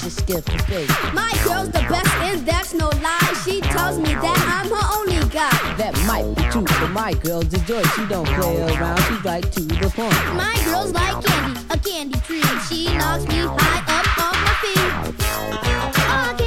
just skip the face. My girl's the best and that's no lie. She tells me that I'm her only guy. That might be true, but my girl's a joy. She don't play around, she's right to the point. My girl's like candy, a candy tree. She knocks me high up on my feet. Oh,